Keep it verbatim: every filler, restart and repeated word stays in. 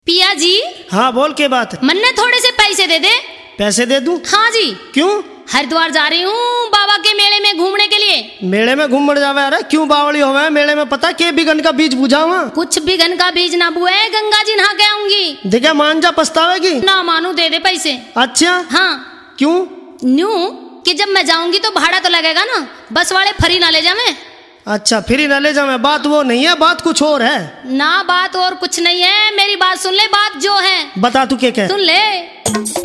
पिया जी। हाँ बोल, के बात? मन्ने थोड़े से पैसे दे दे। पैसे दे दूं? हाँ जी। क्यों? हरिद्वार जा रही हूँ बाबा के मेले में घूमने के लिए। मेले में घूमने जावे? अरे क्यों बावली होवे मेले में? पता के बिगन का बीज बुझावा? कुछ बिगन का बीज ना बुए, गंगा जी नहा के आऊंगी। देखा मान जा, पछतावेगी ना मानू, दे दे पैसे। अच्छा हाँ। क्यों? न्यू कि जब मैं जाऊंगी तो भाड़ा तो लगेगा ना, बस वाले फ्री ना ले जावे। अच्छा फिर न ले जावे, बात वो नहीं है, बात कुछ और है ना। बात और कुछ नहीं है, मेरी बात सुन ले, बात जो है। बता तू क्या कह? सुन ले।